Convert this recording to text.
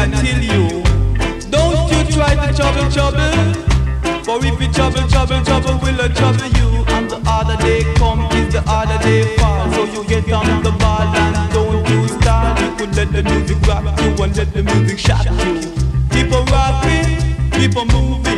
I tell you, don't you try to trouble. For if you trouble will trouble you. And the harder they come is the harder they fall. So you get on the ball and don't you start. You could let the music rock you and let the music shock you. Keep on rocking, keep on moving.